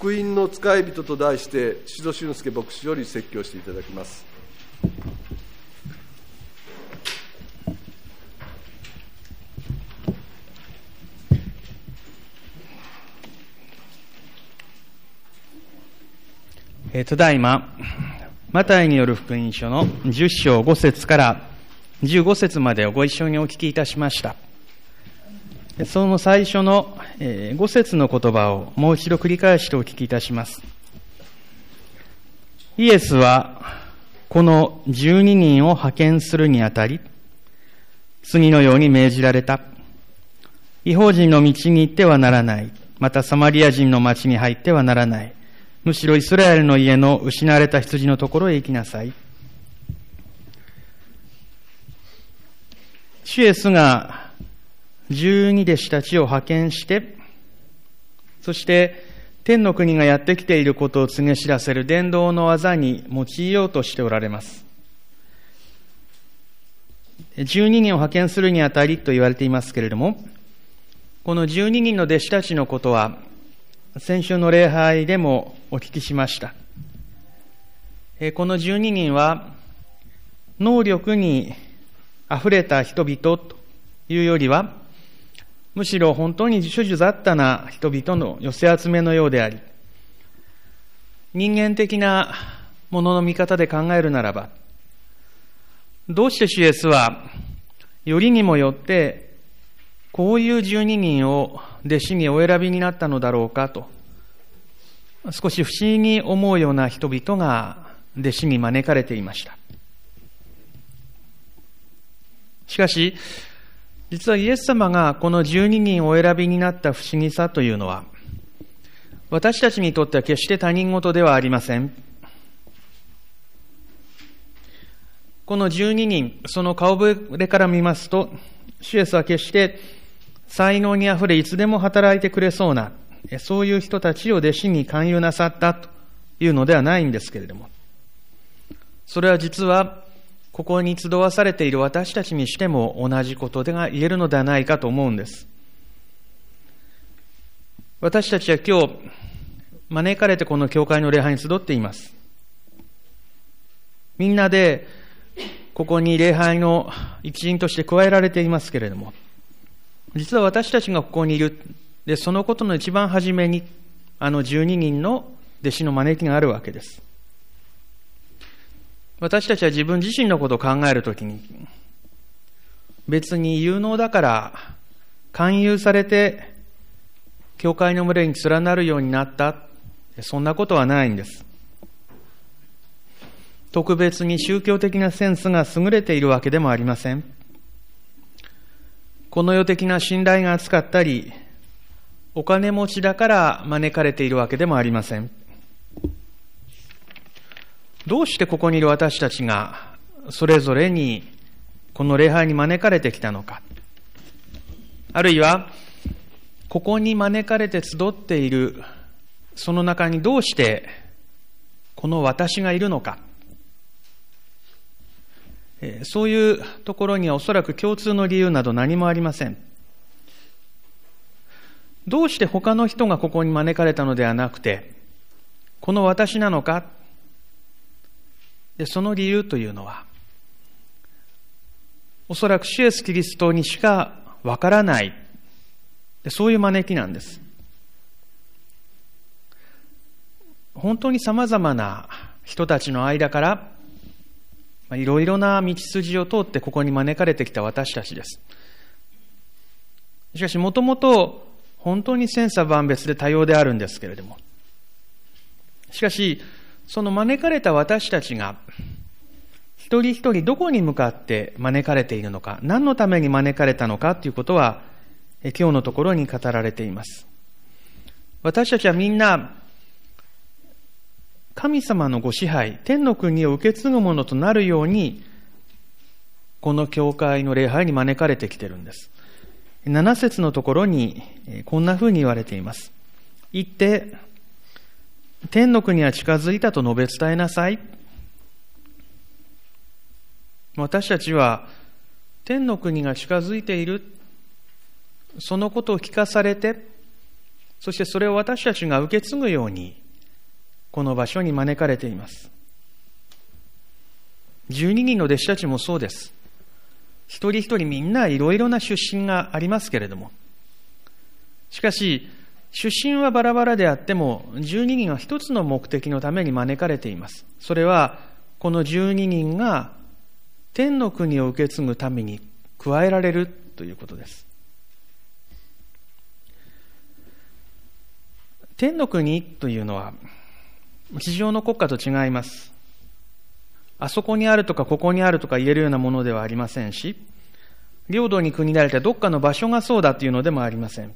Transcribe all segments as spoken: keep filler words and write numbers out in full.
福音の使い人と題して、宍戸俊介牧師より説教していただきます。 ただいま、マタイによる福音書のじゅっ章ご節からじゅうご節までをご一緒にお聞きいたしました。その最初のご節の言葉をもう一度繰り返してお聞きいたします。イエスはこのじゅうににんを派遣するにあたり、次のように命じられた。異邦人の道に行ってはならない。またサマリア人の町に入ってはならない。むしろイスラエルの家の失われた羊のところへ行きなさい。主イエスが十二弟子たちを派遣して、そして天の国がやってきていることを告げ知らせる伝道の技に用いようとしておられます。十二人を派遣するにあたりと言われていますけれども、この十二人の弟子たちのことは、先週の礼拝でもお聞きしました。この十二人は、能力にあふれた人々というよりは、むしろ本当に主従雑多な人々の寄せ集めのようであり、人間的なものの見方で考えるならば、どうして主イエスは、よりにもよって、こういう十二人を弟子にお選びになったのだろうかと、少し不思議に思うような人々が弟子に招かれていました。しかし、実はイエス様がこの十二人をお選びになった不思議さというのは、私たちにとっては決して他人事ではありません。この十二人、その顔ぶれから見ますと、主イエスは決して才能にあふれいつでも働いてくれそうな、そういう人たちを弟子に勧誘なさったというのではないんですけれども、それは実はここに集わされている私たちにしても同じことが言えるのではないかと思うんです。私たちは今日招かれてこの教会の礼拝に集っています。みんなでここに礼拝の一員として加えられていますけれども、実は私たちがここにいる。で、そのことの一番初めに、あの十二人の弟子の招きがあるわけです。私たちは自分自身のことを考えるときに、別に有能だから勧誘されて、教会の群れに連なるようになった、そんなことはないんです。特別に宗教的なセンスが優れているわけでもありません。この世的な信頼が厚かったり、お金持ちだから招かれているわけでもありません。どうしてここにいる私たちがそれぞれにこの礼拝に招かれてきたのか。あるいは、ここに招かれて集っているその中にどうしてこの私がいるのか。そういうところにはおそらく共通の理由など何もありません。どうして他の人がここに招かれたのではなくて、この私なのか。で、その理由というのは、おそらく主イエスキリストにしかわからない、そういう招きなんです。本当に様々な人たちの間から、いろいろな道筋を通ってここに招かれてきた私たちです。しかし、もともと本当に千差万別で多様であるんですけれども、しかし、その招かれた私たちが、一人一人どこに向かって招かれているのか、何のために招かれたのかということは、今日のところに語られています。私たちはみんな、神様のご支配、天の国を受け継ぐものとなるように、この教会の礼拝に招かれてきているんです。なな節のところにこんな風に言われています。行って、天の国は近づいたと述べ伝えなさい。私たちは天の国が近づいている、そのことを聞かされて、 そしてそれを私たちが受け継ぐように、この場所に招かれています。じゅうににんの弟子たちもそうです。一人一人みんないろいろな出身がありますけれども、しかし、出身はバラバラであっても、じゅうににんは一つの目的のために招かれています。それは、このじゅうににんが天の国を受け継ぐために加えられるということです。天の国というのは、地上の国家と違います。あそこにあるとかここにあるとか言えるようなものではありませんし、領土に国られたどっかの場所がそうだというのでもありません。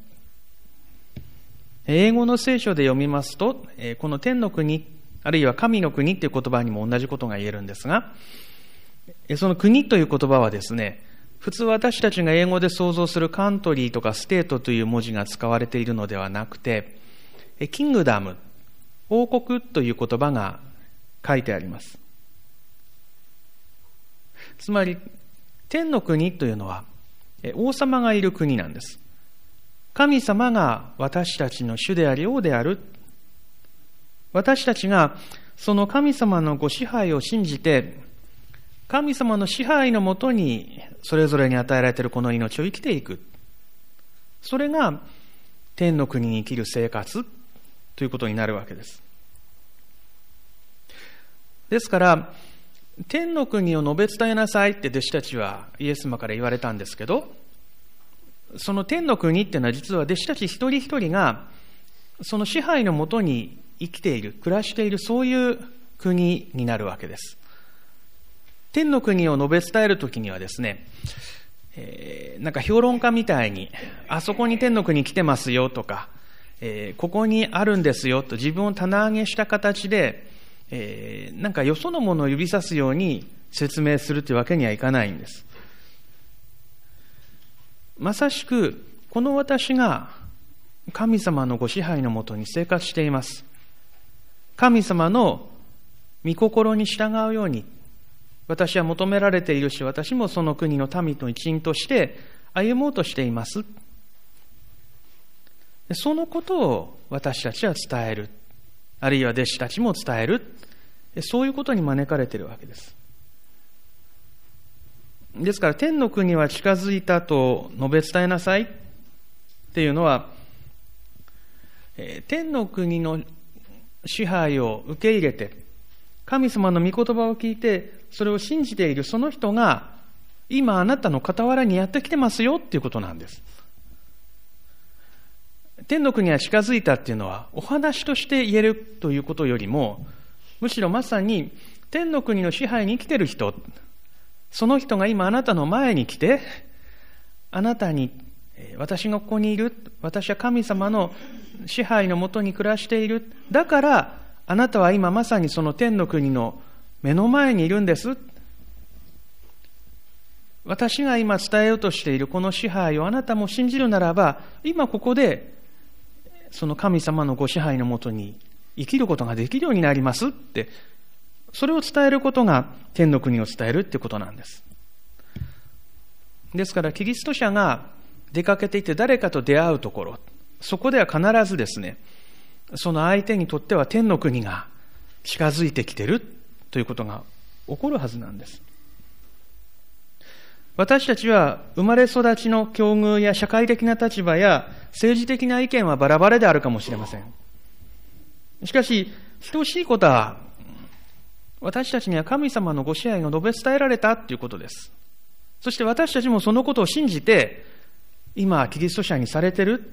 英語の聖書で読みますと、この天の国、あるいは神の国という言葉にも同じことが言えるんですが、その国という言葉はですね、普通私たちが英語で想像するカントリーとかステートという文字が使われているのではなくて、キングダム、王国という言葉が書いてあります。つまり、天の国というのは、王様がいる国なんです。神様が私たちの主であり王である。私たちがその神様のご支配を信じて、神様の支配のもとにそれぞれに与えられているこの命を生きていく。それが天の国に生きる生活ということになるわけです。ですから、天の国を述べ伝えなさいって弟子たちはイエス様から言われたんですけど、その天の国っていうのは実は弟子たち一人一人がその支配のもとに生きている、暮らしている、そういう国になるわけです。天の国を述べ伝えるときにはですね、えー、なんか評論家みたいに、あそこに天の国来てますよとか、えー、ここにあるんですよと自分を棚上げした形で、えー、なんかよそのものを指さすように説明するというわけにはいかないんです。まさしく、この私が神様のご支配のもとに生活しています。神様の御心に従うように、私は求められているし、私もその国の民の一員として歩もうとしています。そのことを私たちは伝える。あるいは弟子たちも伝える。そういうことに招かれているわけです。ですから、天の国は近づいたと述べ伝えなさいっていうのは、天の国の支配を受け入れて、神様の御言葉を聞いて、それを信じているその人が、今あなたの傍らにやってきてますよっていうことなんです。天の国は近づいたっていうのは、お話として言えるということよりも、むしろまさに天の国の支配に生きている人、その人が今あなたの前に来て、あなたに、私がここにいる、私は神様の支配のもとに暮らしている。だから、あなたは今まさにその天の国の目の前にいるんです。私が今伝えようとしているこの支配をあなたも信じるならば、今ここで、その神様のご支配のもとに生きることができるようになりますって、それを伝えることが天の国を伝えるってことなんです。ですから、キリスト者が出かけていて誰かと出会うところ、そこでは必ずですね、その相手にとっては天の国が近づいてきているということが起こるはずなんです。私たちは生まれ育ちの境遇や社会的な立場や政治的な意見はバラバラであるかもしれません。しかし、等しいことは、私たちには神様のご支配が述べ伝えられたということです。そして私たちもそのことを信じて、今、キリスト者にされている。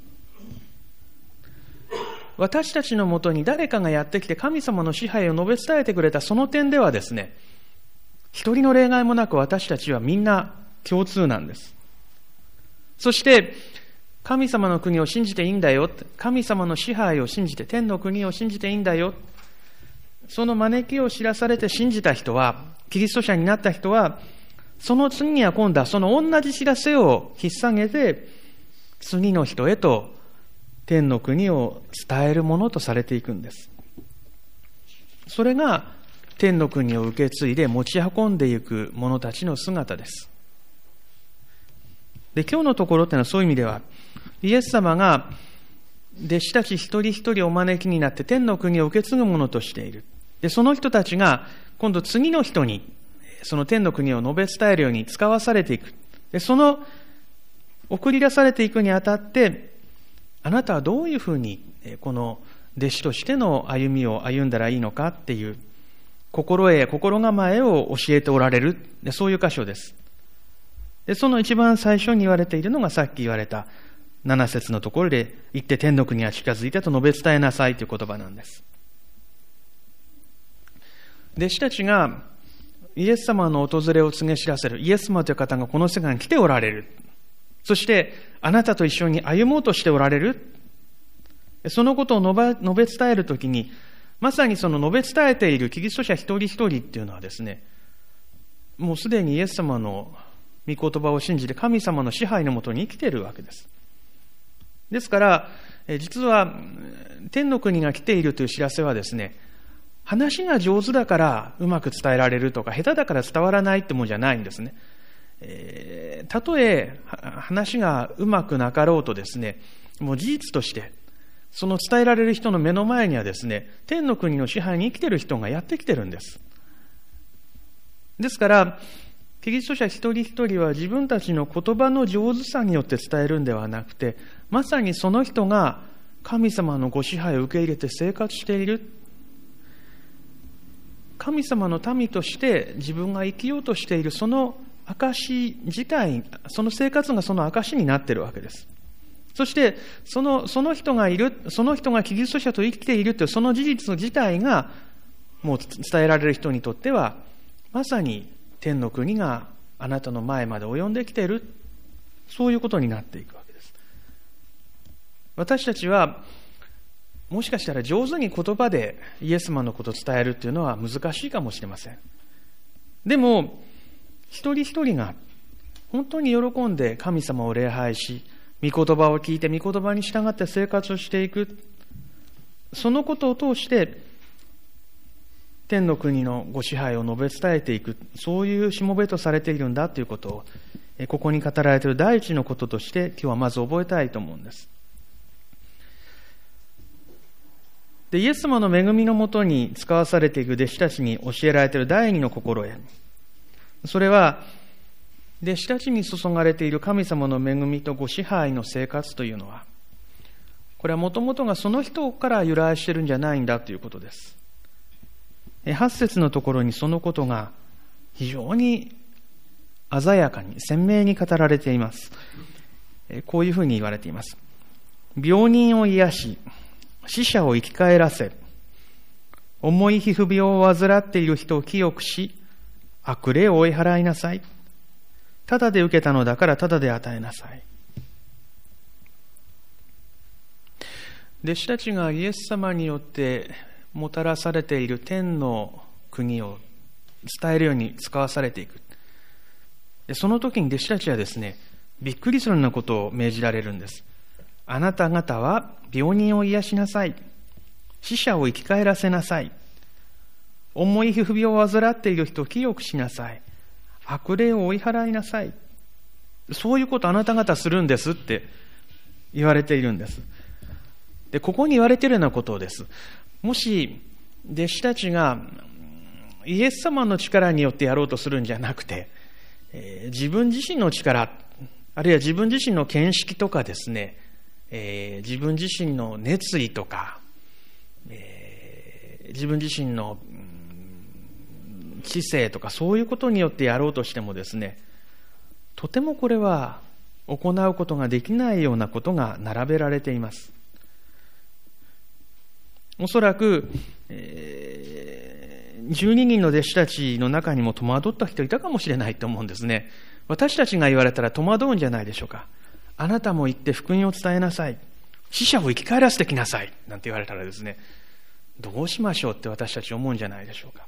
私たちのもとに誰かがやってきて神様の支配を述べ伝えてくれたその点ではですね、一人の例外もなく私たちはみんな共通なんです。そして、神様の国を信じていいんだよ。神様の支配を信じて、天の国を信じていいんだよ。その招きを知らされて信じた人は、キリスト者になった人は、その次には今度はその同じ知らせを引っ提げて、次の人へと天の国を伝えるものとされていくんです。それが天の国を受け継いで持ち運んでいく者たちの姿です。で、今日のところっていうのはそういう意味では、イエス様が弟子たち一人一人お招きになって天の国を受け継ぐものとしている。で、その人たちが今度次の人にその天の国を述べ伝えるように使わされていく。で、その送り出されていくにあたって、あなたはどういうふうにこの弟子としての歩みを歩んだらいいのかっていう心得、心構えを教えておられる。で、そういう箇所です。で、その一番最初に言われているのがさっき言われたなな節のところで、行って天の国が近づいたと述べ伝えなさいという言葉なんです。弟子たちがイエス様の訪れを告げ知らせる。イエス様という方がこの世界に来ておられる。そしてあなたと一緒に歩もうとしておられる。そのことを述べ伝えるときに、まさにその述べ伝えているキリスト者一人一人っていうのはですね、もうすでにイエス様の御言葉を信じて神様の支配のもとに生きているわけです。ですから、実は天の国が来ているという知らせはですね、話が上手だからうまく伝えられるとか、下手だから伝わらないってもんじゃないんですね。えー、たとえ話がうまくなかろうとですね、もう事実としてその伝えられる人の目の前にはですね、天の国の支配に生きている人がやってきてるんです。ですからキリスト者一人一人は自分たちの言葉の上手さによって伝えるんではなくて、まさにその人が神様のご支配を受け入れて生活している、神様の民として自分が生きようとしているその証自体、その生活がその証になっているわけです。そしてその、その人がいる、その人がキリスト者と生きているというその事実自体がもう伝えられる人にとっては、まさに天の国があなたの前まで及んできている、そういうことになっていくわけです。私たちはもしかしたら上手に言葉でイエス様のことを伝えるというのは難しいかもしれません。でも一人一人が本当に喜んで神様を礼拝し、御言葉を聞いて御言葉に従って生活をしていく、そのことを通して天の国のご支配を述べ伝えていく、そういうしもべとされているんだということを、ここに語られている第一のこととして今日はまず覚えたいと思うんです。で、イエス様の恵みのもとに使わされていく弟子たちに教えられている第二の心得、それは弟子たちに注がれている神様の恵みとご支配の生活というのは、これはもともとがその人から由来しているんじゃないんだということです。はち節のところにそのことが非常に鮮やかに鮮明に語られています。こういうふうに言われています。病人を癒し、死者を生き返らせ、重い皮膚病を患っている人を清くし、悪霊を追い払いなさい。ただで受けたのだからただで与えなさい。弟子たちがイエス様によってもたらされている天の国を伝えるように使わされていく。で、その時に弟子たちはですね、びっくりするようなことを命じられるんです。あなた方は病人を癒しなさい。死者を生き返らせなさい。重い皮膚病を患っている人を清くしなさい。悪霊を追い払いなさい。そういうことあなた方するんですって言われているんです。で、ここに言われているようなことです。もし弟子たちがイエス様の力によってやろうとするんじゃなくて、えー、自分自身の力、あるいは自分自身の見識とかですね、えー、自分自身の熱意とか、えー、自分自身の知性とかそういうことによってやろうとしてもですね、とてもこれは行うことができないようなことが並べられています。おそらく、えー、じゅうににんの弟子たちの中にも戸惑った人いたかもしれないと思うんですね。私たちが言われたら戸惑うんじゃないでしょうか。あなたも行って福音を伝えなさい。死者を生き返らせてきなさい。なんて言われたらですね、どうしましょうって私たち思うんじゃないでしょうか。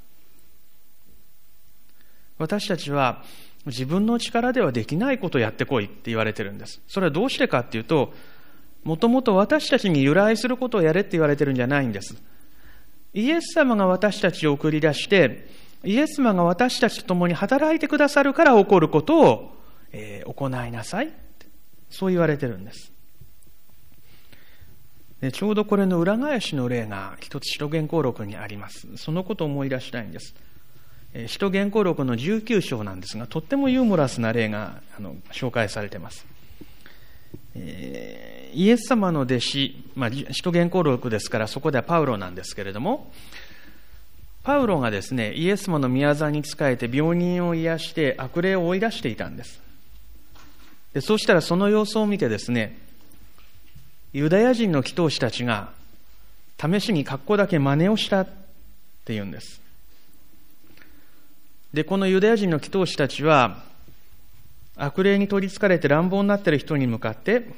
私たちは自分の力ではできないことをやってこいって言われてるんです。それはどうしてかっていうと、もともと私たちに由来することをやれって言われてるんじゃないんです。イエス様が私たちを送り出して、イエス様が私たちと共に働いてくださるから起こることを、えー、行いなさい。そう言われてるんです。 でちょうどこれの裏返しの例が一つ使徒言行録にあります。そのことを思い出したいんです。使徒言行録のじゅうきゅう章なんですが、とってもユーモラスな例があの紹介されています。えー、イエス様の弟子、まあ、使徒言行録ですからそこではパウロなんですけれども、パウロがですね、イエス様の宮座に仕えて病人を癒して悪霊を追い出していたんです。でそうしたらその様子を見てですね、ユダヤ人の祈祷師たちが試しに格好だけ真似をしたっていうんです。でこのユダヤ人の祈祷師たちは悪霊に取りつかれて乱暴になっている人に向かって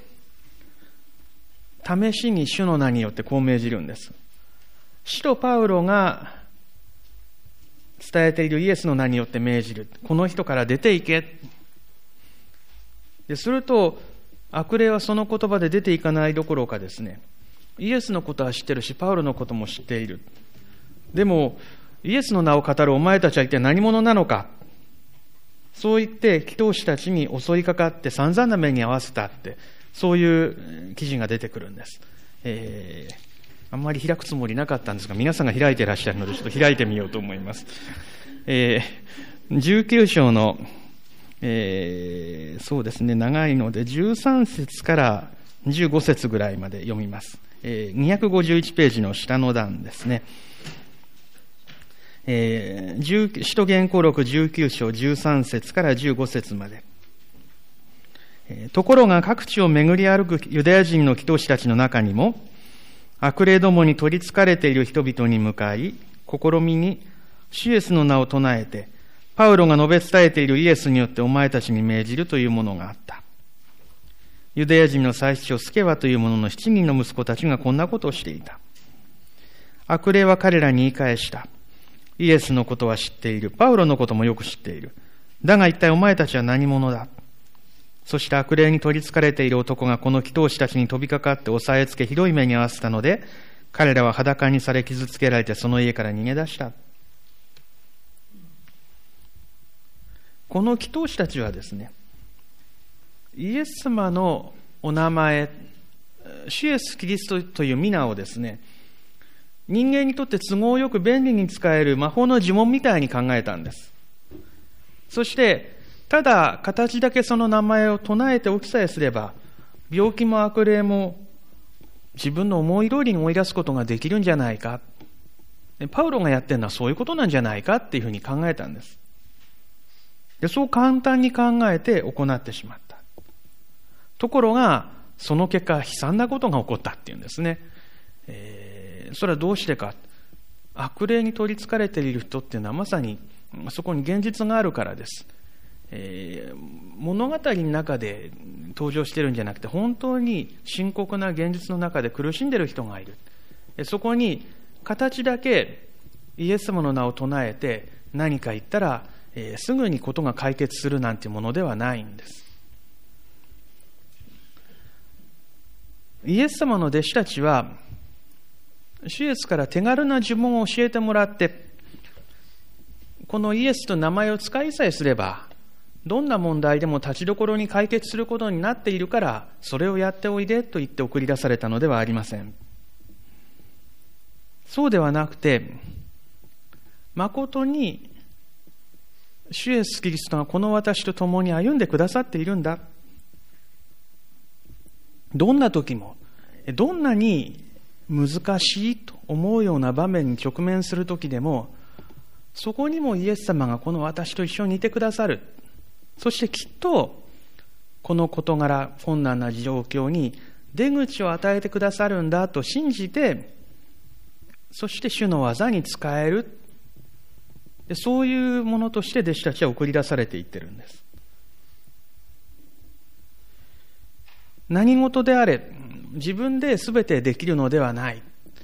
試しに主の名によってこう命じるんです。使徒パウロが伝えているイエスの名によって命じる。この人から出ていけ。ですると悪霊はその言葉で出ていかないどころかですね、イエスのことは知ってるしパウロのことも知っている。でもイエスの名を語るお前たちは一体何者なのか。そう言って祈祷師たちに襲いかかって散々な目に遭わせたって、そういう記事が出てくるんです。えー、あんまり開くつもりなかったんですが、皆さんが開いていらっしゃるのでちょっと開いてみようと思います。えー、じゅうきゅう章のえー、そうですね、長いのでじゅうさん節からじゅうご節ぐらいまで読みます。えー、にひゃくごじゅういちページの下の段ですね。えー、使徒言行録じゅうきゅう章じゅうさん節からじゅうご節まで。えー、ところが各地を巡り歩くユダヤ人の祈祷師たちの中にも悪霊どもに取りつかれている人々に向かい試みに主イエスの名を唱えてパウロが述べ伝えているイエスによってお前たちに命じるというものがあった。ユダヤ人の祭司長スケバという者の七人の息子たちがこんなことをしていた。悪霊は彼らに言い返した。イエスのことは知っている。パウロのこともよく知っている。だが一体お前たちは何者だ。そして悪霊に取りつかれている男がこの祈祷師たちに飛びかかって押さえつけひどい目に遭わせたので、彼らは裸にされ傷つけられてその家から逃げ出した。この祈祷師たちはですね、イエス様のお名前、主イエスキリストという皆をですね、人間にとって都合よく便利に使える魔法の呪文みたいに考えたんです。そしてただ形だけその名前を唱えておきさえすれば、病気も悪霊も自分の思い通りに追い出すことができるんじゃないか。パウロがやってるのはそういうことなんじゃないかっていうふうに考えたんです。でそう簡単に考えて行ってしまった。ところがその結果悲惨なことが起こったっていうんですね。えー、それはどうしてか。悪霊に取りつかれている人っていうのはまさにそこに現実があるからです。えー、物語の中で登場してるんじゃなくて、本当に深刻な現実の中で苦しんでいる人がいる。そこに形だけイエス様の名を唱えて何か言ったら、えー、すぐにことが解決するなんていうものではないんです。イエス様の弟子たちは主イエスから手軽な呪文を教えてもらって、このイエスと名前を使いさえすればどんな問題でも立ちどころに解決することになっているから、それをやっておいでと言って送り出されたのではありません。そうではなくて、誠に主イエスキリストがこの私と共に歩んでくださっているんだ。どんな時も、どんなに難しいと思うような場面に直面する時でも、そこにもイエス様がこの私と一緒にいてくださる。そしてきっとこの事柄、困難な状況に出口を与えてくださるんだと信じて、そして主の技に使える。でそういうものとして弟子たちは送り出されていってるんです。何事であれ、自分で全てできるのではない。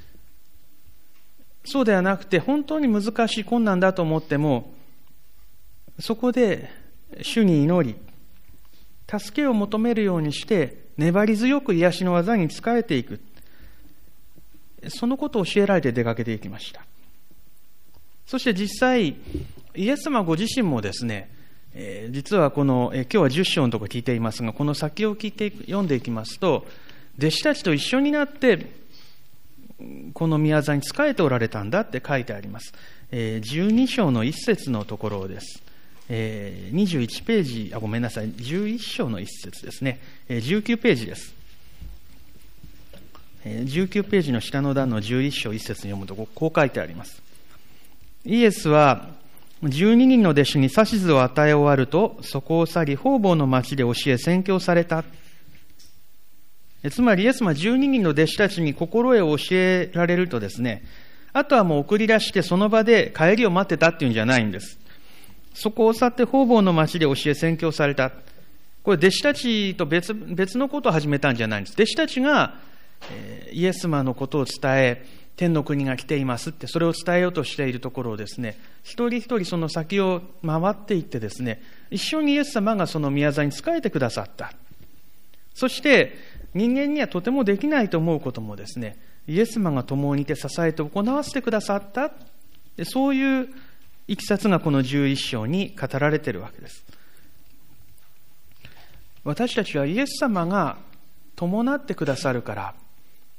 そうではなくて、本当に難しい困難だと思っても、そこで主に祈り、助けを求めるようにして粘り強く癒しの技に仕えていく。そのことを教えられて出かけていきました。そして実際イエス様ご自身もですね、えー、実はこの、えー、今日はじゅっ章のところ聞いていますが、この先を聞いて読んでいきますと、弟子たちと一緒になってこの宮座に仕えておられたんだって書いてあります。えー、じゅうに章の一節のところです。えー、にじゅういちページ、あ、ごめんなさい、じゅういち章の一節ですね。えー、じゅうきゅうページです。えー、じゅうきゅうページの下の段のじゅういち章一節に読むと、こう書いてあります。イエスは、じゅうににんの弟子に指図を与え終わると、そこを去り、方々の町で教え宣教された。つまりイエス様はじゅうににんの弟子たちに心得を教えられるとですね、あとはもう送り出してその場で帰りを待ってたっていうんじゃないんです。そこを去って方々の町で教え宣教された。これ弟子たちと別、別のことを始めたんじゃないんです。弟子たちが、えー、イエス様のことを伝え、天の国が来ていますって、それを伝えようとしているところをですね、一人一人その先を回っていってですね、一緒にイエス様がその宮座に仕えてくださった。そして、人間にはとてもできないと思うこともですね、イエス様が共にいて支えて行わせてくださった。でそういういきさつがこのじゅういち章に語られているわけです。私たちはイエス様が伴ってくださるから、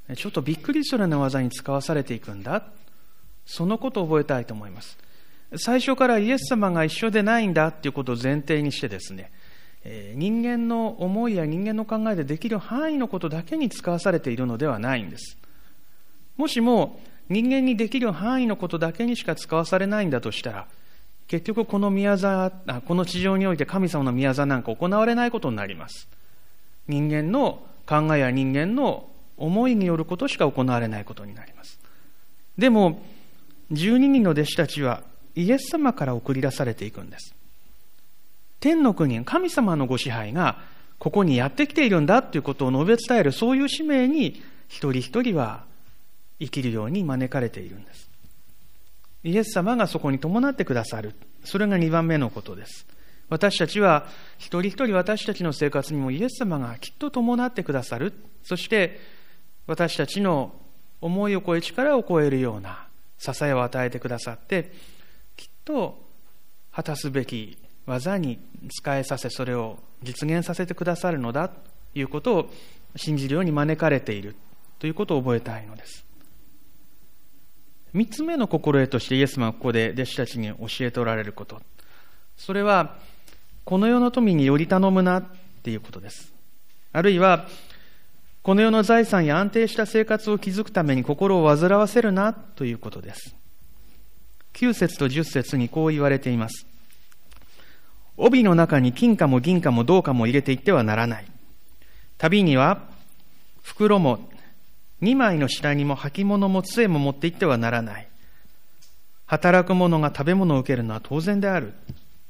ちょっとびっくりするような技に使わされていくんだ。そのことを覚えたいと思います。最初からイエス様が一緒でないんだということを前提にしてですね、人間の思いや人間の考えでできる範囲のことだけに使わされているのではないんです。もしも人間にできる範囲のことだけにしか使わされないんだとしたら、結局この宮座、この地上において神様の宮座なんか行われないことになります。人間の考えや人間の思いによることしか行われないことになります。でもじゅうににんの弟子たちはイエス様から送り出されていくんです。天の国、神様のご支配がここにやってきているんだということを述べ伝える、そういう使命に一人一人は生きるように招かれているんです。イエス様がそこに伴ってくださる。それがにばんめのことです。私たちは一人一人私たちの生活にもイエス様がきっと伴ってくださる。そして私たちの思いを超え力を超えるような支えを与えてくださって、きっと果たすべき技に使えさせ、それを実現させてくださるのだということを信じるように招かれているということを覚えたいのです。三つ目の心得としてイエス様はここで弟子たちに教えておられること、それはこの世の富により頼むなっていうことです。あるいはこの世の財産や安定した生活を築くために心を煩わせるなということです。きゅう節とじゅっ節にこう言われています。帯の中に金貨も銀貨も銅貨も入れていってはならない。旅には袋も二枚の下にも履物も杖も持っていってはならない。働く者が食べ物を受けるのは当然である。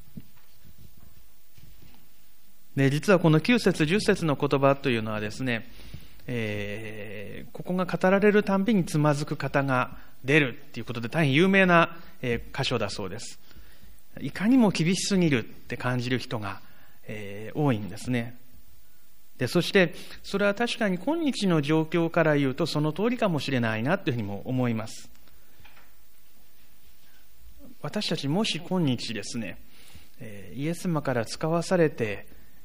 で、実はこのきゅう節じゅっ節の言葉というのはですね、えー、ここが語られるたんびにつまずく方が出るということで大変有名な、えー、箇所だそうです。いかにも厳しすぎるって感じる人が、えー、多いんですね。で、そしてそれは確かに今日の状況から言うとその通りかもしれないなというふうにも思います。私たちもし今日ですね、えー、イエス様から使わされて、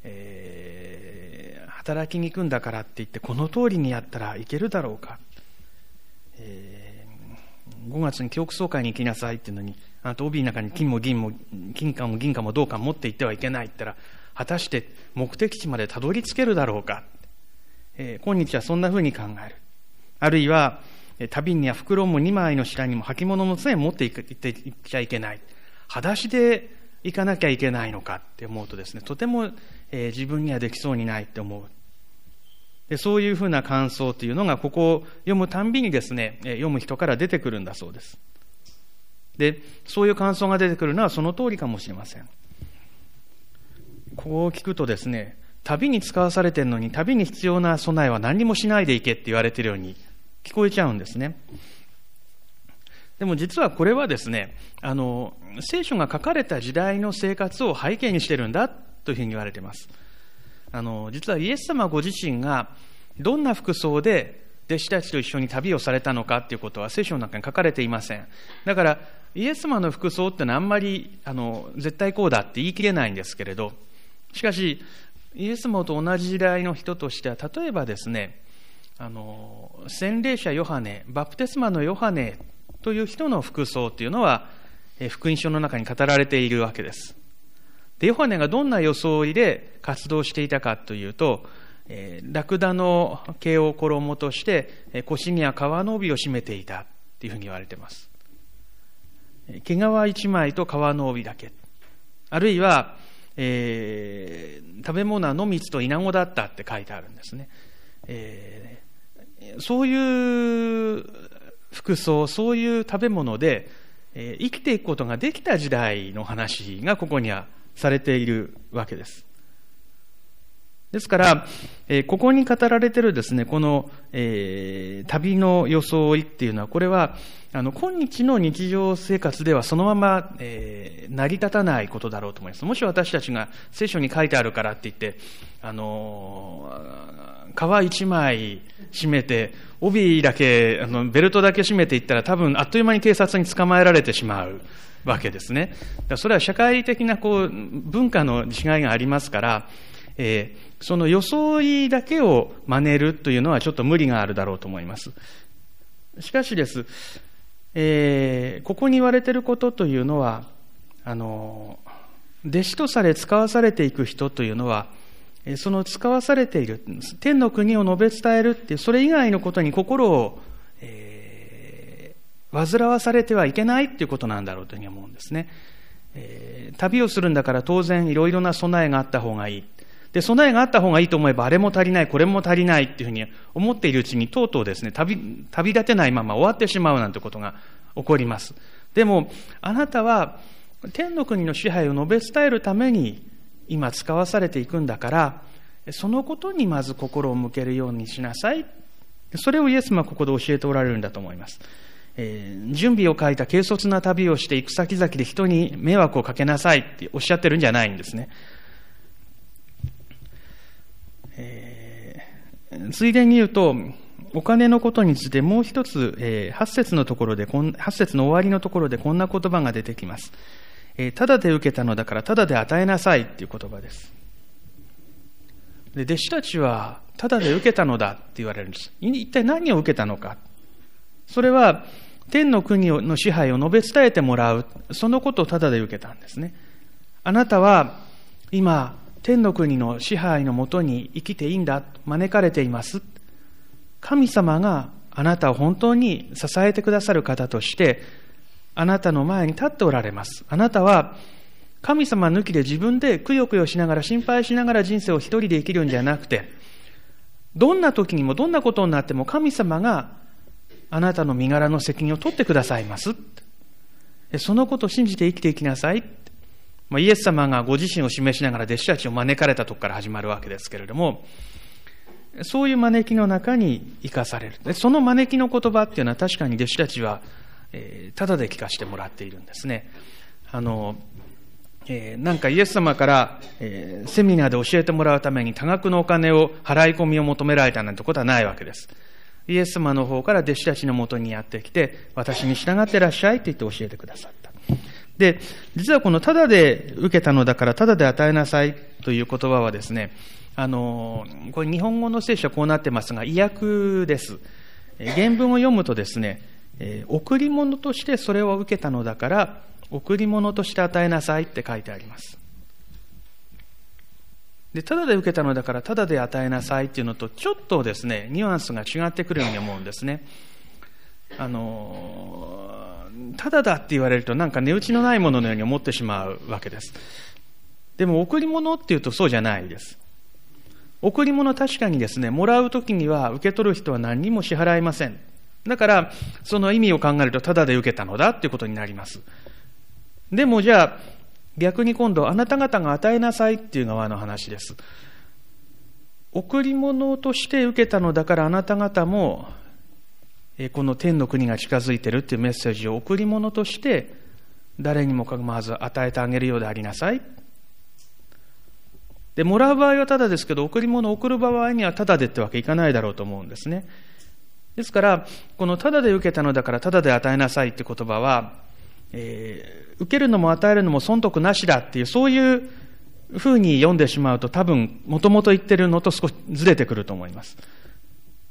えー、働きに行くんだからって言ってこの通りにやったらいけるだろうか、えー、ごがつに教区総会に行きなさいっていうのに、あなた帯の中に金も銀も金貨も銀貨も銅貨も持って行ってはいけないって言ったら、果たして目的地までたどり着けるだろうか、えー、今日はそんなふうに考える。あるいは旅には袋もにまいの下にも履物も常に持っていっていちゃいけない、裸足で行かなきゃいけないのかって思うとですね、とても、えー、自分にはできそうにないって思う。で、そういうふうな感想というのがここを読むたんびにですね、読む人から出てくるんだそうです。で、そういう感想が出てくるのはその通りかもしれません。こう聞くとですね、旅に使わされているのに旅に必要な備えは何もしないでいけって言われているように聞こえちゃうんですね。でも実はこれはですね、あの聖書が書かれた時代の生活を背景にしているんだというふうに言われています。あの実はイエス様ご自身がどんな服装で弟子たちと一緒に旅をされたのかということは聖書の中に書かれていません。だからイエス様の服装ってのはあんまりあの絶対こうだって言い切れないんですけれど、しかしイエス様と同じ時代の人としては、例えばですね、 あの洗礼者ヨハネ、バプテスマのヨハネという人の服装というのは、え福音書の中に語られているわけです。で、ヨハネがどんな装いで活動していたかというと、えー、ラクダの毛を衣として、えー、腰には革の帯を締めていたというふうに言われています。毛皮一枚と革の帯だけ。あるいは、えー、食べ物は野蜜とイナゴだったって書いてあるんですね。えー、そういう服装、そういう食べ物で、えー、生きていくことができた時代の話がここにはされているわけです。ですから、えー、ここに語られているですね、この、えー、旅の装いっていうのは、これはあの今日の日常生活ではそのまま、えー、成り立たないことだろうと思います。もし私たちが聖書に書いてあるからって言って、あのー、皮一枚締めて、帯だけ、あのベルトだけ締めていったら、多分あっという間に警察に捕まえられてしまうわけですね。だからそれは社会的なこう文化の違いがありますから、えーその装いだけを真似るというのはちょっと無理があるだろうと思います。しかしです、えー、ここに言われていることというのは、あの、弟子とされ使わされていく人というのは、その使わされている、天の国を述べ伝えるっていう、それ以外のことに心を、えー、煩わされてはいけないっていうことなんだろうというふうに思うんですね。えー、旅をするんだから当然いろいろな備えがあった方がいい。で、備えがあった方がいいと思えば、あれも足りない、これも足りないっていうふうに思っているうちに、とうとうですね、旅、旅立てないまま終わってしまうなんてことが起こります。でも、あなたは、天の国の支配を述べ伝えるために、今使わされていくんだから、そのことにまず心を向けるようにしなさい。それをイエス様はここで教えておられるんだと思います。えー、準備を欠いた軽率な旅をして行く先々で人に迷惑をかけなさいっておっしゃってるんじゃないんですね。えー、ついでに言うと、お金のことについてもう一つ、えー、はち節のところでこん、はち節の終わりのところでこんな言葉が出てきます。えー、ただで受けたのだからただで与えなさいっていう言葉です。で、弟子たちはただで受けたのだって言われるんです。一体何を受けたのか。それは天の国の支配を述べ伝えてもらう、そのことをただで受けたんですね。あなたは今、天の国の支配のもとに生きていいんだ、招かれています。神様があなたを本当に支えてくださる方として、あなたの前に立っておられます。あなたは神様抜きで自分でくよくよしながら心配しながら人生を一人で生きるんじゃなくて、どんな時にもどんなことになっても神様があなたの身柄の責任を取ってくださいます。そのことを信じて生きていきなさい。イエス様がご自身を示しながら弟子たちを招かれたところから始まるわけですけれども、そういう招きの中に生かされる。で、その招きの言葉っていうのは確かに弟子たちは、えー、ただで聞かせてもらっているんですね。あの、えー、なんかイエス様から、えー、セミナーで教えてもらうために多額のお金を払い込みを求められたなんてことはないわけです。イエス様の方から弟子たちのもとにやってきて、私に従ってらっしゃいと言って教えてくださった。で、実はこのただで受けたのだからただで与えなさいという言葉はですね、あの、これ日本語の聖書はこうなってますが、意訳です。原文を読むとですね、えー、贈り物としてそれを受けたのだから、贈り物として与えなさいって書いてあります。で、ただで受けたのだからただで与えなさいっていうのと、ちょっとですね、ニュアンスが違ってくるように思うんですね。あの、ただだって言われるとなんか値打ちのないもののように思ってしまうわけです。でも贈り物っていうとそうじゃないです。贈り物確かにですね、もらうときには受け取る人は何にも支払いません。だからその意味を考えるとただで受けたのだっていうことになります。でもじゃあ逆に今度あなた方が与えなさいっていう側の話です。贈り物として受けたのだからあなた方もこの天の国が近づいているっていうメッセージを贈り物として誰にも構わず与えてあげるようでありなさい。で、もらう場合はただですけど、贈り物を贈る場合にはただでってわけいかないだろうと思うんですね。ですから、このただで受けたのだからただで与えなさいって言葉は、えー、受けるのも与えるのも損得なしだっていう、そういうふうに読んでしまうと多分、もともと言ってるのと少しずれてくると思います。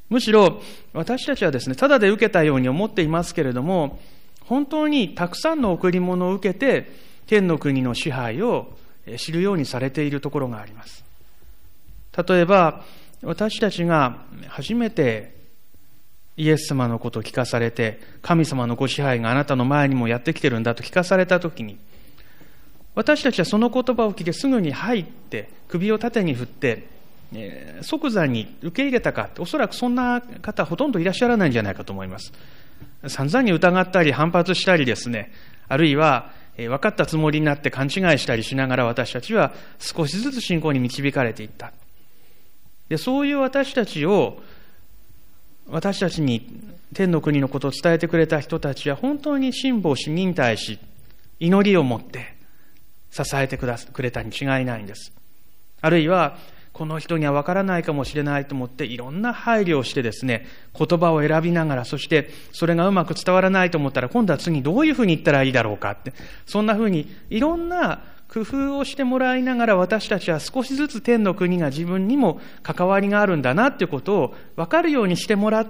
むしろ私たちはですね、ただで受けたように思っていますけれども、本当にたくさんの贈り物を受けて天の国の支配を知るようにされているところがあります。例えば私たちが初めてイエス様のことを聞かされて、神様のご支配があなたの前にもやってきてるんだと聞かされたときに、私たちはその言葉を聞いてすぐに入って首を縦に振って、えー、即座に受け入れたかって、おそらくそんな方ほとんどいらっしゃらないんじゃないかと思います。散々に疑ったり反発したりですね、あるいは、えー、分かったつもりになって勘違いしたりしながら、私たちは少しずつ信仰に導かれていった。で、そういう私たちを、私たちに天の国のことを伝えてくれた人たちは、本当に辛抱し忍耐し、祈りを持って支えてくだくれたに違いないんです。あるいはこの人には分からないかもしれないと思っていろんな配慮をしてですね、言葉を選びながら、そしてそれがうまく伝わらないと思ったら、今度は次どういうふうに言ったらいいだろうかって、そんなふうにいろんな工夫をしてもらいながら、私たちは少しずつ天の国が自分にも関わりがあるんだなっていうことを分かるようにしてもらって、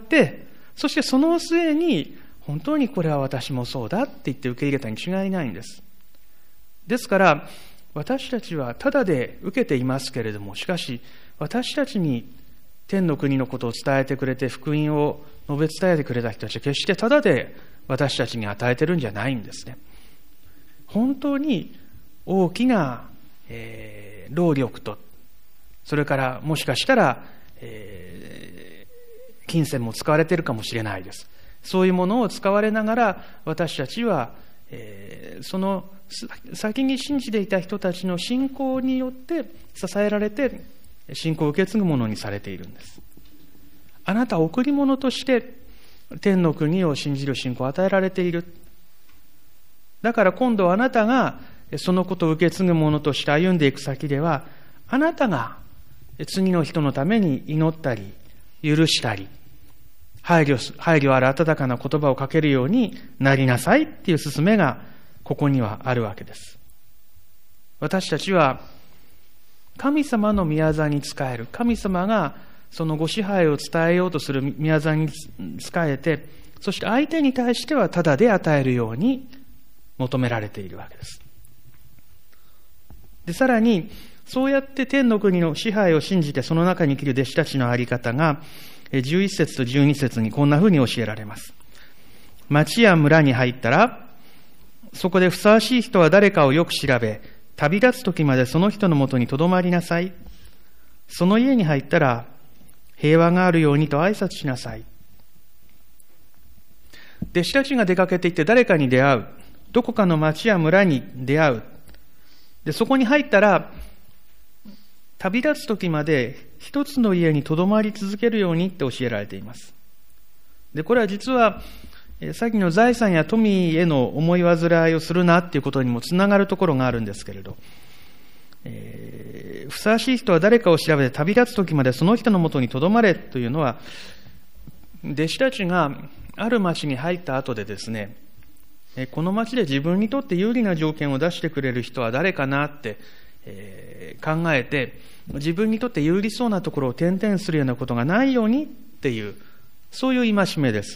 そしてその末に本当にこれは私もそうだって言って受け入れたに違いないんです。ですから私たちはただで受けていますけれども、しかし私たちに天の国のことを伝えてくれて、福音を述べ伝えてくれた人たちは決してただで私たちに与えてるんじゃないんですね。本当に大きな、えー、労力と、それからもしかしたら、えー、金銭も使われているかもしれないです。そういうものを使われながら、私たちは、えー、その先に信じていた人たちの信仰によって支えられて、信仰を受け継ぐものにされているんです。あなたは贈り物として天の国を信じる信仰を与えられている。だから今度はあなたがそのことを受け継ぐものとして歩んでいく先では、あなたが次の人のために祈ったり許したり、配慮、配慮ある温かな言葉をかけるようになりなさいっていう勧めがここにはあるわけです。私たちは神様の御業に仕える、神様がそのご支配を伝えようとする御業に仕えて、そして相手に対してはただで与えるように求められているわけです。で、さらにそうやって天の国の支配を信じてその中に生きる弟子たちのあり方がじゅういっ節とじゅうに節にこんなふうに教えられます。町や村に入ったら、そこでふさわしい人は誰かをよく調べ、旅立つ時までその人のもとにとどまりなさい。その家に入ったら平和があるようにと挨拶しなさい。弟子たちが出かけていって誰かに出会う。どこかの町や村に出会う。で、そこに入ったら旅立つ時まで一つの家にとどまり続けるようにって教えられています。で、これは実はさっきの財産や富への思い煩いをするなっていうことにもつながるところがあるんですけれど、えー、ふさわしい人は誰かを調べて旅立つ時までその人のもとにとどまれというのは、弟子たちがある町に入った後でですね、この町で自分にとって有利な条件を出してくれる人は誰かなって、えー、考えて、自分にとって有利そうなところを転々するようなことがないようにっていう、そういう戒めです。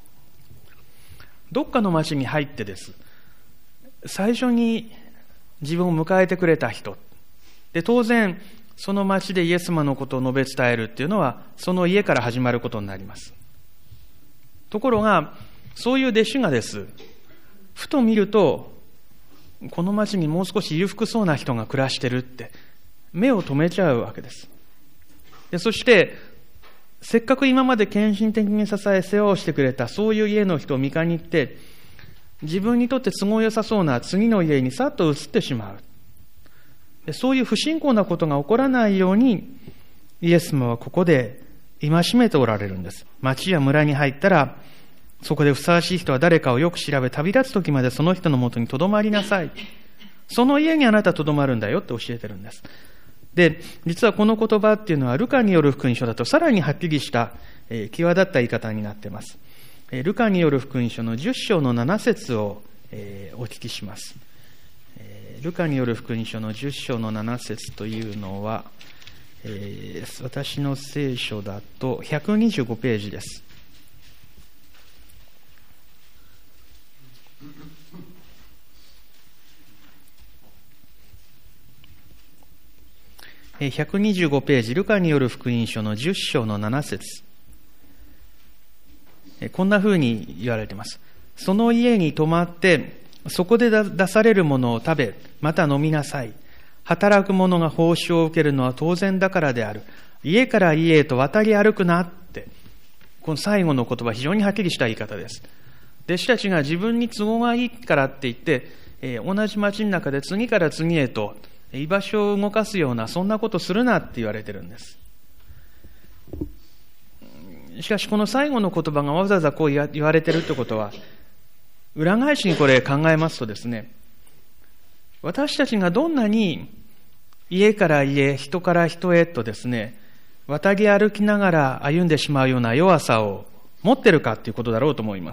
どっかの町に入ってです。最初に自分を迎えてくれた人。で、当然、その町でイエス様のことを述べ伝えるっていうのは、その家から始まることになります。ところが、そういう弟子がです、ふと見ると、この町にもう少し裕福そうな人が暮らしてるって、目を留めちゃうわけです。で、そして、せっかく今まで献身的に支え世話をしてくれたそういう家の人を見かに行って、自分にとって都合良さそうな次の家にさっと移ってしまう。で、そういう不信仰なことが起こらないように、イエス様はここで戒めておられるんです。町や村に入ったら、そこでふさわしい人は誰かをよく調べ、旅立つ時までその人のもとにとどまりなさい。その家にあなたとどまるんだよって教えてるんです。で、実はこの言葉っていうのはルカによる福音書だとさらにはっきりした、えー、際立った言い方になっています。えー、ルカによる福音書のじゅっ章のなな節を、えー、お聞きします。えー、ルカによる福音書のじゅっ章のなな節というのは、 えー、私の聖書だとひゃくにじゅうごページです。ひゃくにじゅうごページ、ルカによる福音書のじゅっ章のなな節。こんな風に言われています。その家に泊まって、そこで出されるものを食べ、また飲みなさい。働く者が報酬を受けるのは当然だからである。家から家へと渡り歩くなって。この最後の言葉、非常にはっきりした言い方です。弟子たちが自分に都合がいいからって言って、えー、同じ町の中で次から次へと居場所を動かすような、そんなことするなって言われてるんです。しかしこの最後の言葉がわざわざこう言われてるってことは、裏返しにこれ考えますとですね、私たちがどんなに家から家、人から人へとですね、渡り歩きながら歩んでしまうような弱さを持ってるかということだろうと思います。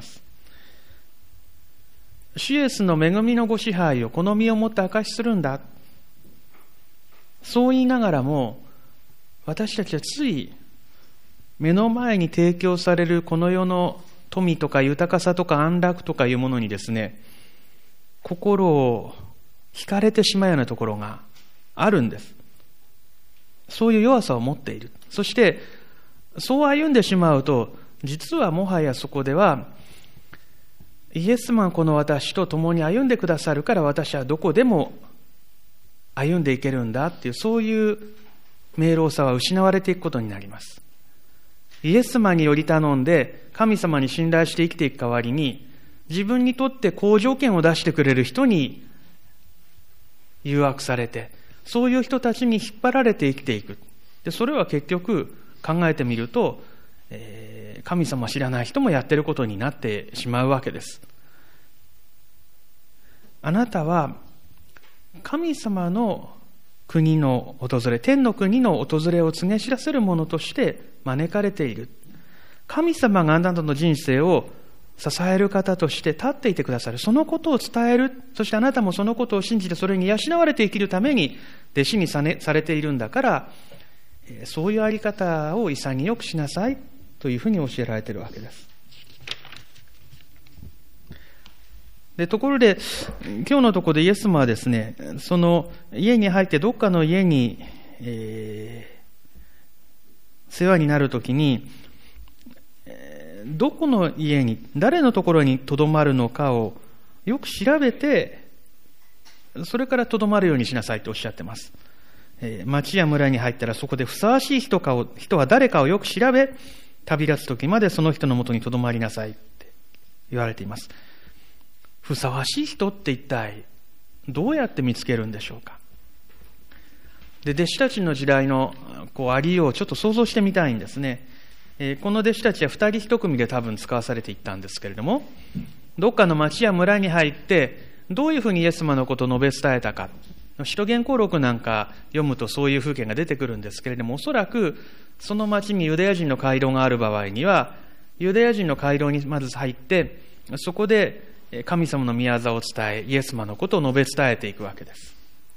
主イエスの恵みのご支配をこの身をもって証しするんだ。そう言いながらも、私たちはつい目の前に提供されるこの世の富とか豊かさとか安楽とかいうものにですね、心を惹かれてしまうようなところがあるんです。そういう弱さを持っている。そしてそう歩んでしまうと、実はもはやそこではイエス様がこの私と共に歩んでくださるから私はどこでも歩んでいけるんだっていう、そういう明朗さは失われていくことになります。イエス様により頼んで神様に信頼して生きていく代わりに、自分にとって好条件を出してくれる人に誘惑されて、そういう人たちに引っ張られて生きていく。でそれは結局考えてみると、えー、神様知らない人もやってることになってしまうわけです。あなたは神様の国の訪れ、天の国の訪れを告げ知らせるものとして招かれている。神様があなたの人生を支える方として立っていてくださる。そのことを伝える。そしてあなたもそのことを信じてそれに養われて生きるために弟子にされているんだから、そういうあり方を潔くしなさいというふうに教えられているわけです。でところで今日のところでイエス様はですね、その家に入ってどっかの家に、えー、世話になるときに、どこの家に誰のところにとどまるのかをよく調べて、それからとどまるようにしなさいとおっしゃってます。えー、町や村に入ったらそこでふさわしい人かを人は誰かをよく調べ、旅立つ時までその人のもとにとどまりなさいって言われています。ふさわしい人って一体どうやって見つけるんでしょうか。で弟子たちの時代のこうありようをちょっと想像してみたいんですね。えー、この弟子たちは二人一組で多分使わされていったんですけれども、どっかの町や村に入ってどういうふうにイエス様のことを述べ伝えたか、使徒言行録なんか読むとそういう風景が出てくるんですけれども、おそらくその町にユダヤ人の街道がある場合には、ユダヤ人の街道にまず入って、そこで神様の御業を伝え、イエス様のことを述べ伝えていくわけです。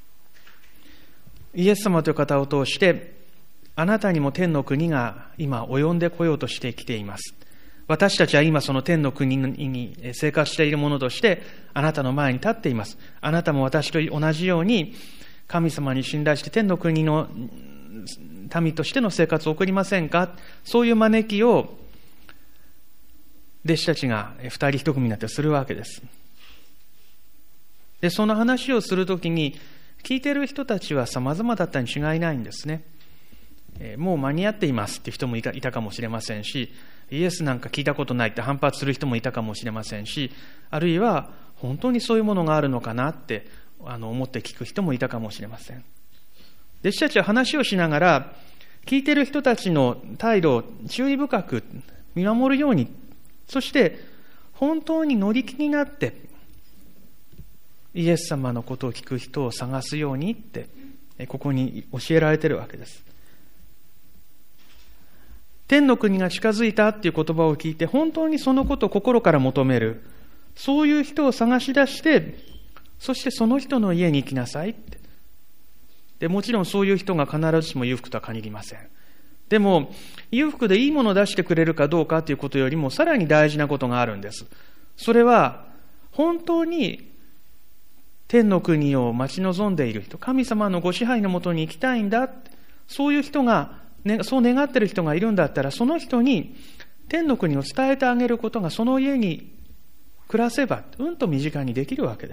イエス様という方を通して、あなたにも天の国が今及んでこようとしてきています。私たちは今その天の国に生活しているものとしてあなたの前に立っています。あなたも私と同じように神様に信頼して天の国の民としての生活を送りませんか。そういう招きを弟子たちが二人一組になってするわけです。で、その話をするときに聞いている人たちは様々だったに違いないんですね。もう間に合っていますっていう人もいた、いたかもしれませんし、イエスなんか聞いたことないって反発する人もいたかもしれませんし、あるいは本当にそういうものがあるのかなってあの思って聞く人もいたかもしれません。弟子たちは話をしながら聞いている人たちの態度を注意深く見守るように、そして本当に乗り気になってイエス様のことを聞く人を探すようにってここに教えられているわけです。天の国が近づいたっていう言葉を聞いて本当にそのことを心から求める、そういう人を探し出して、そしてその人の家に行きなさいって。 で、もちろんそういう人が必ずしも裕福とは限りません。でも、裕福でいいものを出してくれるかどうかということよりも、さらに大事なことがあるんです。それは、本当に天の国を待ち望んでいる人、神様のご支配のもとに行きたいんだ、そういう人が、ね、そう願っている人がいるんだったら、その人に天の国を伝えてあげることが、その家に暮らせば、うんと身近にできるわけです。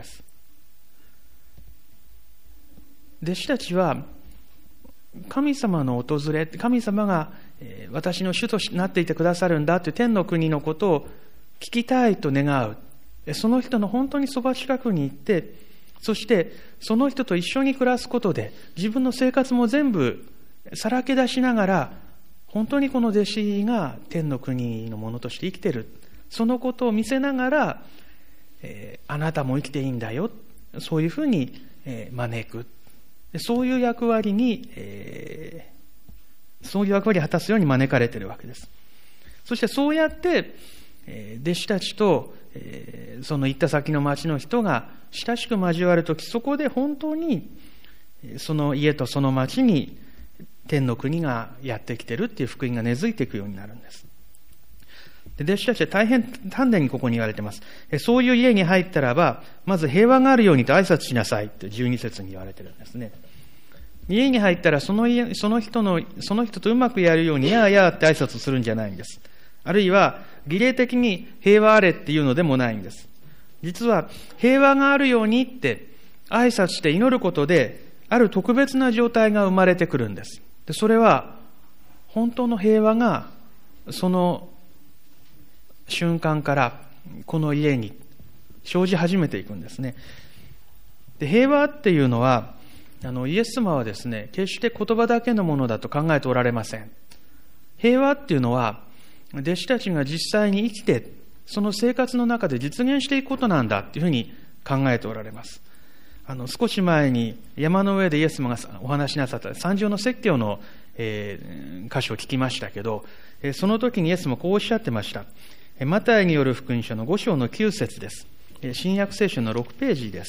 弟子たちは、神様の訪れ、神様が私の主となっていてくださるんだという天の国のことを聞きたいと願う。その人の本当にそば近くに行って、そしてその人と一緒に暮らすことで、自分の生活も全部さらけ出しながら、本当にこの弟子が天の国のものとして生きている。そのことを見せながら、えー、あなたも生きていいんだよ。そういうふうに、えー、招く。そういう役割に、えー、そういう役割を果たすように招かれているわけです。そしてそうやって、えー、弟子たちと、えー、その行った先の町の人が親しく交わるとき、そこで本当にその家とその町に天の国がやってきているっていう福音が根付いていくようになるんです。で、弟子たちは大変丹念にここに言われています。そういう家に入ったらば、まず平和があるようにと挨拶しなさいってじゅうに節に言われてるんですね。家に入ったらその家、その人の、その人とうまくやるように、やあやあって挨拶するんじゃないんです。あるいは、儀礼的に平和あれっていうのでもないんです。実は、平和があるようにって挨拶して祈ることで、ある特別な状態が生まれてくるんです。で、それは、本当の平和が、その瞬間からこの家に生じ始めていくんですね。で、平和っていうのは、あのイエス様はですね、決して言葉だけのものだと考えておられません。平和っていうのは、弟子たちが実際に生きて、その生活の中で実現していくことなんだっていうふうに考えておられます。あの少し前に山の上でイエス様がお話しなさった三条の説教の、えー、箇所を聞きましたけど、えー、その時にイエスもこうおっしゃってました。マタイによる福音書のご章のきゅう節です。新約聖書のろくページです。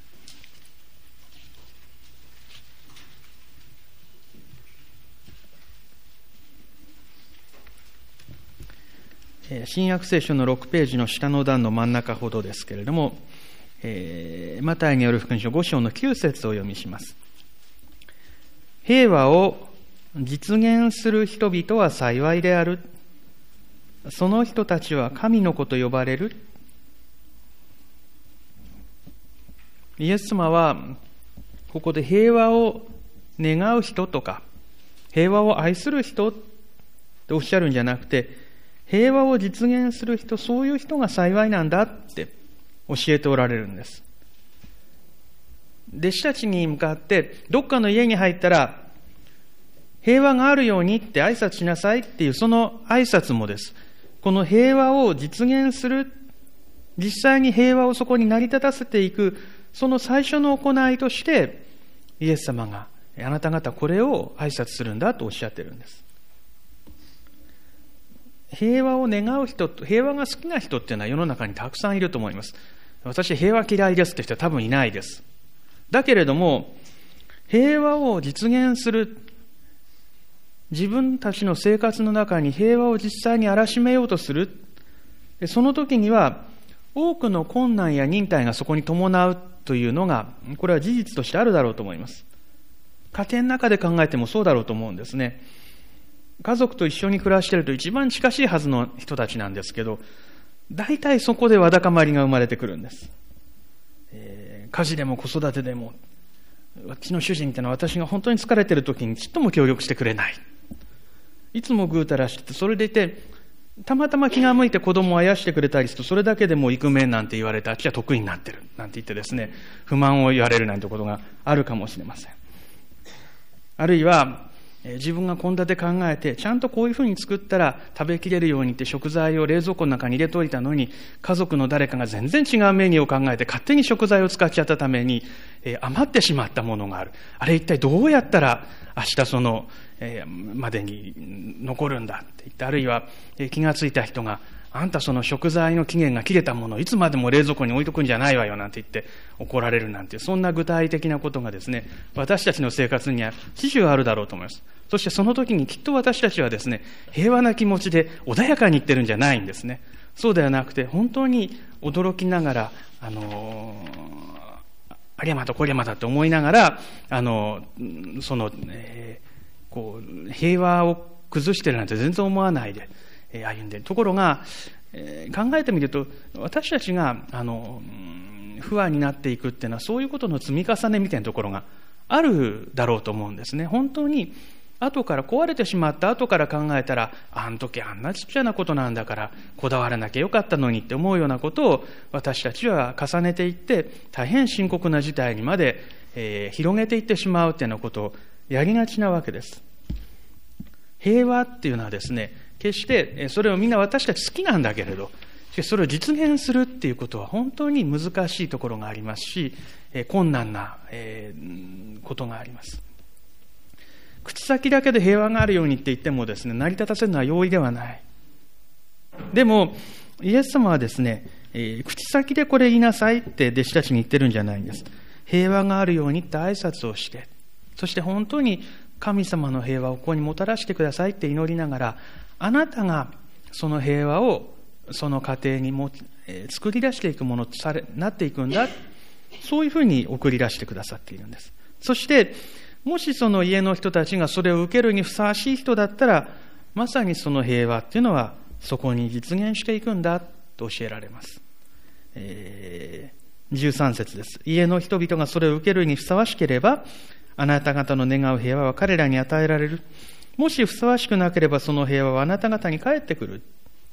新約聖書のろくページの下の段の真ん中ほどですけれども、えー、マタイによる福音書ご章のきゅう節を読みします。平和を実現する人々は幸いである。その人たちは神の子と呼ばれる。イエス様はここで平和を願う人とか平和を愛する人っておっしゃるんじゃなくて、平和を実現する人、そういう人が幸いなんだって教えておられるんです。弟子たちに向かってどっかの家に入ったら平和があるようにって挨拶しなさいっていうその挨拶もです。この平和を実現する、実際に平和をそこに成り立たせていく、その最初の行いとしてイエス様があなた方これを挨拶するんだとおっしゃってるんです。平和を願う人、平和が好きな人っていうのは世の中にたくさんいると思います。私平和嫌いですって人は多分いないです。だけれども、平和を実現する、自分たちの生活の中に平和を実際に荒らしめようとする、その時には多くの困難や忍耐がそこに伴うというのが、これは事実としてあるだろうと思います。家庭の中で考えてもそうだろうと思うんですね。家族と一緒に暮らしていると一番近しいはずの人たちなんですけど、大体そこでわだかまりが生まれてくるんです。えー、家事でも子育てでも、私の主人ってのは私が本当に疲れている時にちっとも協力してくれない。いつもぐうたらしてて、それでいて、たまたま気が向いて子供をあやしてくれたりすると、それだけでもうイクメンなんて言われて、あっちは得意になってるなんて言ってですね、不満を言われるなんてことがあるかもしれません。あるいは、自分が献立考えて、ちゃんとこういうふうに作ったら食べきれるようにって食材を冷蔵庫の中に入れといたのに、家族の誰かが全然違うメニューを考えて勝手に食材を使っちゃったために、えー、余ってしまったものがある。あれ一体どうやったら明日その、えー、までに残るんだって言って、あるいは、えー、気がついた人が、 あんたその食材の期限が切れたものをいつまでも冷蔵庫に置いとくんじゃないわよなんて言って怒られるなんていう、そんな具体的なことがですね、私たちの生活には始終あるだろうと思います。そしてその時にきっと私たちはですね、平和な気持ちで穏やかに言ってるんじゃないんですね。そうではなくて、本当に驚きながら、あのー、ありゃまたこりゃまたって思いながら、あのー、その、えー、こう、平和を崩してるなんて全然思わないで、歩んでいるところが、えー、考えてみると私たちがあの不安になっていくっていうのはそういうことの積み重ねみたいなところがあるだろうと思うんですね。本当に後から壊れてしまった後から考えたら、あの時あんなちっちゃなことなんだからこだわらなきゃよかったのにって思うようなことを私たちは重ねていって大変深刻な事態にまで、えー、広げていってしまうっていうようなことをやりがちなわけです。平和っていうのはですね、決してそれをみんな私たち好きなんだけれど、しかしそれを実現するっていうことは本当に難しいところがありますし、困難なことがあります。口先だけで平和があるようにって言ってもですね、成り立たせるのは容易ではない。でもイエス様はですね、口先でこれ言いなさいって弟子たちに言ってるんじゃないんです。平和があるようにって挨拶をして、そして本当に神様の平和をここにもたらしてくださいって祈りながら、あなたがその平和をその家庭にも、えー、作り出していくものとされなっていくんだ、そういうふうに送り出してくださっているんです。そしてもしその家の人たちがそれを受けるにふさわしい人だったら、まさにその平和っていうのはそこに実現していくんだと教えられます。えー、じゅうさん節です。家の人々がそれを受けるにふさわしければ、あなた方の願う平和は彼らに与えられる。もしふさわしくなければその平和はあなた方に返ってくる。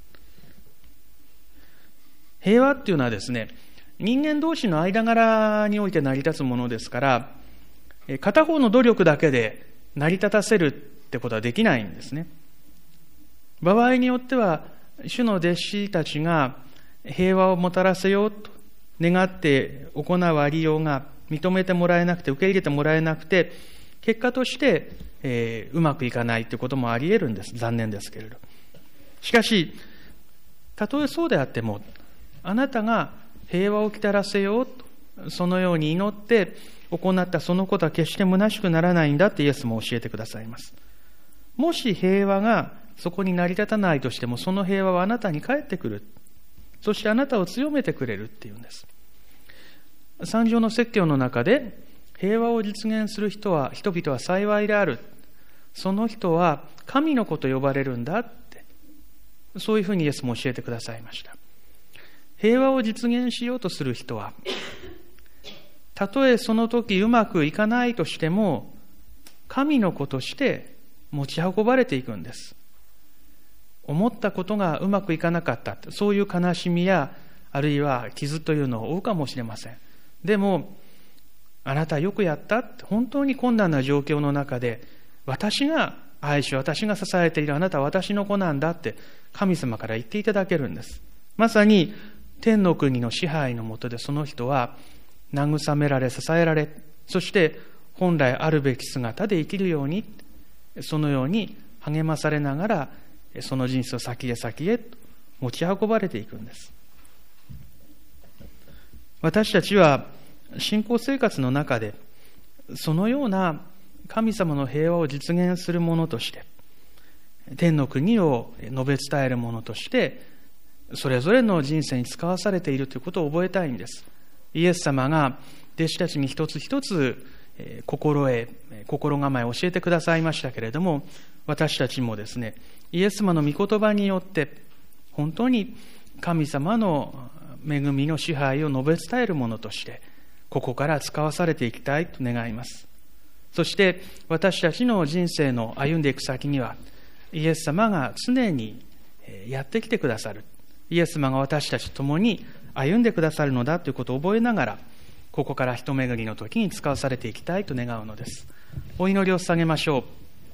平和っていうのはですね、人間同士の間柄において成り立つものですから、片方の努力だけで成り立たせるってことはできないんですね。場合によっては主の弟子たちが平和をもたらせようと願って行うありようが認めてもらえなくて受け入れてもらえなくて、結果として、えー、うまくいかないということもあり得るんです。残念ですけれど。しかし、たとえそうであっても、あなたが平和をきたらせようと、そのように祈って行ったそのことは決して虚しくならないんだってイエスも教えてくださいます。もし平和がそこに成り立たないとしても、その平和はあなたに返ってくる。そしてあなたを強めてくれるっていうんです。三条の説教の中で、平和を実現する人は、人々は幸いである。その人は神の子と呼ばれるんだって、そういうふうにイエスも教えてくださいました。平和を実現しようとする人は、たとえその時うまくいかないとしても、神の子として持ち運ばれていくんです。思ったことがうまくいかなかった、そういう悲しみや、あるいは傷というのを負うかもしれません。でも、あなたよくやったって、本当に困難な状況の中で、私が愛し、私が支えている、あなたは私の子なんだって神様から言っていただけるんです。まさに天の国の支配の下でその人は慰められ、支えられ、そして本来あるべき姿で生きるように、そのように励まされながら、その人生を先へ先へと持ち運ばれていくんです。私たちは信仰生活の中でそのような神様の平和を実現するものとして、天の国を述べ伝えるものとして、それぞれの人生に使わされているということを覚えたいんです。イエス様が弟子たちに一つ一つ心得、心構えを教えてくださいましたけれども、私たちもですね、イエス様の御言葉によって本当に神様の恵みの支配を述べ伝えるものとして、ここから使わされていきたいと願います。そして私たちの人生の歩んでいく先には、イエス様が常にやってきてくださる。イエス様が私たちと共に歩んでくださるのだということを覚えながら、ここから一巡りの時に使わされていきたいと願うのです。お祈りを捧げましょう。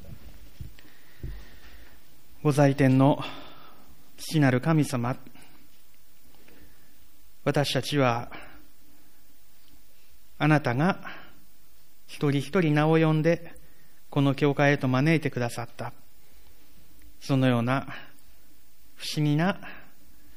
ご在天の父なる神様、私たちはあなたが一人一人名を呼んでこの教会へと招いてくださった、そのような不思議な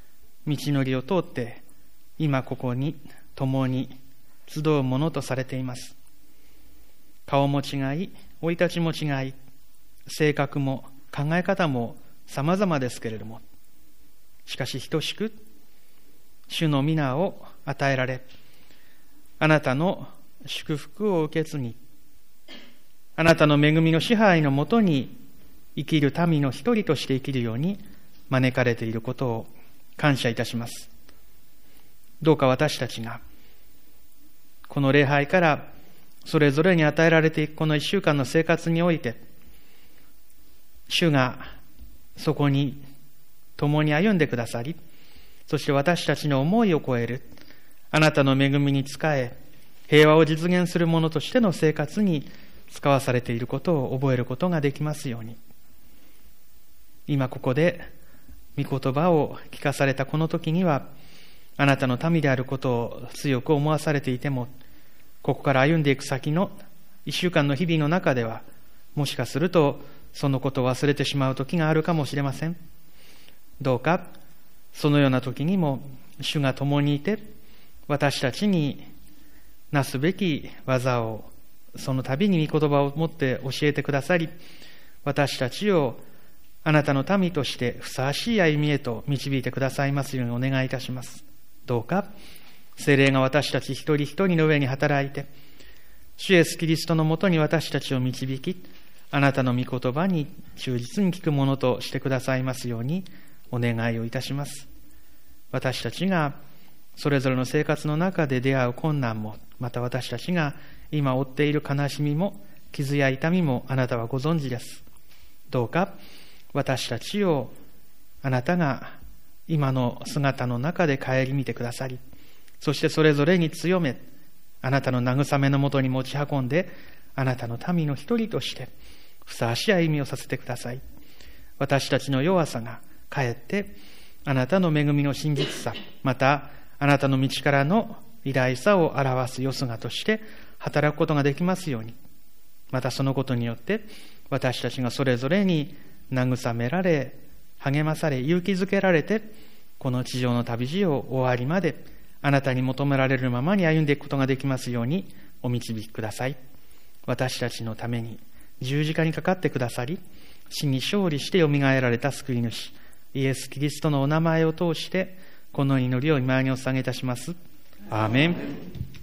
道のりを通って、今ここに共に集うものとされています。顔も違い、生い立ちも違い、性格も考え方も様々ですけれども、しかし等しく、主の皆を与えられ、あなたの祝福を受け継ぎ、あなたの恵みの支配のもとに生きる民の一人として生きるように招かれていることを感謝いたします。どうか私たちが、この礼拝からそれぞれに与えられていくこの一週間の生活において、主がそこに共に歩んでくださり、そして私たちの思いを超えるあなたの恵みに仕え、平和を実現するものとしての生活に使わされていることを覚えることができますように。今ここで御言葉を聞かされたこの時には、あなたの民であることを強く思わされていても、ここから歩んでいく先の一週間の日々の中では、もしかするとそのことを忘れてしまう時があるかもしれません。どうかそのような時にも主が共にいて、私たちになすべき技をその度に御言葉を持って教えてくださり、私たちをあなたの民としてふさわしい歩みへと導いてくださいますようにお願いいたします。どうか聖霊が私たち一人一人の上に働いて、主イエスキリストのもとに私たちを導き、あなたの御言葉に忠実に聞くものとしてくださいますようにお願いをいたします。私たちがそれぞれの生活の中で出会う困難も、また私たちが今負っている悲しみも傷や痛みもあなたはご存知です。どうか私たちをあなたが今の姿の中で顧みてくださり、そしてそれぞれに強め、あなたの慰めのもとに持ち運んで、あなたの民の一人としてふさわしい歩みをさせてください。私たちの弱さがかえってあなたの恵みの真実さ、またあなたの道からの偉大さを表すよすがとして働くことができますように、またそのことによって私たちがそれぞれに慰められ、励まされ、勇気づけられて、この地上の旅路を終わりまであなたに求められるままに歩んでいくことができますようにお導きください。私たちのために十字架にかかってくださり、死に勝利してよみがえられた救い主イエス・キリストのお名前を通してこの祈りを今にお捧げいたします。アーメン。